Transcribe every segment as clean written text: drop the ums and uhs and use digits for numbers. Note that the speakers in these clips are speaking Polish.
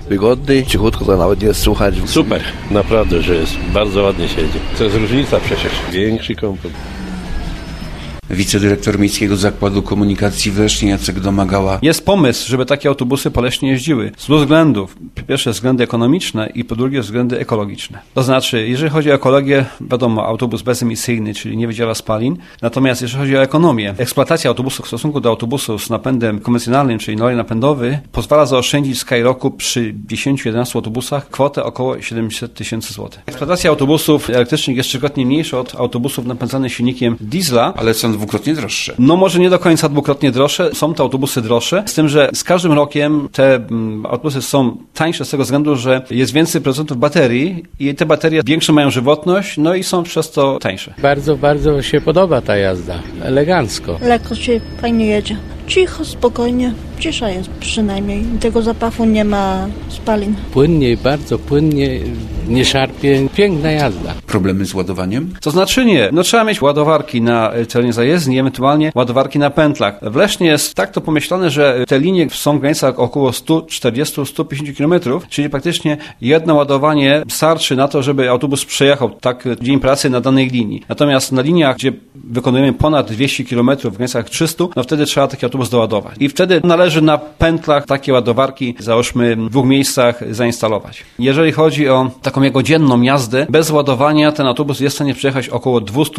wygodny, cichutko to nawet nie jest słuchać. Super, naprawdę, że jest bardzo ładnie się jedzie. To jest różnica przecież, większy komfort. Wicedyrektor Miejskiego Zakładu Komunikacji w Lesznie Jacek Domagała. Jest pomysł, żeby takie autobusy po Lesznie jeździły z dwóch względów. Po pierwsze względy ekonomiczne i po drugie względy ekologiczne. To znaczy, jeżeli chodzi o ekologię, wiadomo, autobus bezemisyjny, czyli nie wydziela spalin. Natomiast jeżeli chodzi o ekonomię, eksploatacja autobusów w stosunku do autobusów z napędem konwencjonalnym, czyli olej napędowy, pozwala zaoszczędzić w Skyroku przy 10-11 autobusach kwotę około 700 tysięcy złotych. Eksploatacja autobusów elektrycznych jest trzykrotnie mniejsza od autobusów napędzanych silnikiem diesla, Ale są dwukrotnie droższe. no może nie do końca dwukrotnie droższe, są to autobusy droższe, z tym, że z każdym rokiem te autobusy są tańsze z tego względu, że jest więcej procentów baterii i te baterie większą mają żywotność, no i są przez to tańsze. Bardzo się podoba ta jazda. Elegancko. Lekko się fajnie jedzie. Cicho, spokojnie. Cisza jest przynajmniej. Tego zapachu nie ma spalin. Płynnie, bardzo płynnie, nie szarpie. Piękna jazda. Problemy z ładowaniem? To znaczy nie. No trzeba mieć ładowarki na terenie zajezdni, ewentualnie ładowarki na pętlach. W Lesznie jest tak to pomyślane, że te linie są w granicach około 140-150 km, czyli praktycznie jedno ładowanie starczy na to, żeby autobus przejechał tak dzień pracy na danej linii. Natomiast na liniach, gdzie wykonujemy ponad 200 km w granicach 300, no wtedy trzeba taki autobus doładować. I wtedy należy na pętlach takie ładowarki, załóżmy w dwóch miejscach zainstalować. Jeżeli chodzi o taką jego dzienną jazdę, bez ładowania ten autobus jest w stanie przejechać około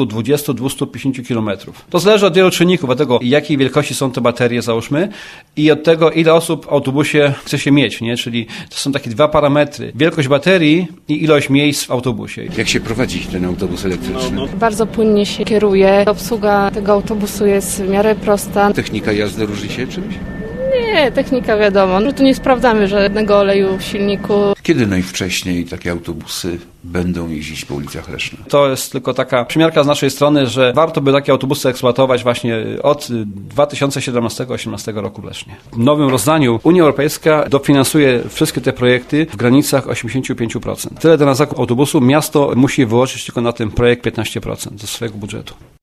220-250 km. To zależy od wielu czynników, od tego jakiej wielkości są te baterie, załóżmy, i od tego ile osób w autobusie chce się mieć, nie? Czyli to są takie dwa parametry. Wielkość baterii i ilość miejsc w autobusie. Jak się prowadzi ten autobus elektryczny? Bardzo płynnie się kieruje. Obsługa tego autobusu jest w miarę prosta. Technika jazdy różni się czymś? Nie, technika wiadomo. No tu nie sprawdzamy żadnego oleju w silniku. Kiedy najwcześniej takie autobusy będą jeździć po ulicach Leszna? To jest tylko taka przymiarka z naszej strony, że warto by takie autobusy eksploatować właśnie od 2017-2018 roku w Lesznie. W nowym rozdaniu Unia Europejska dofinansuje wszystkie te projekty w granicach 85%. Tyle do na zakup autobusu miasto musi wyłożyć tylko na ten projekt 15% ze swojego budżetu.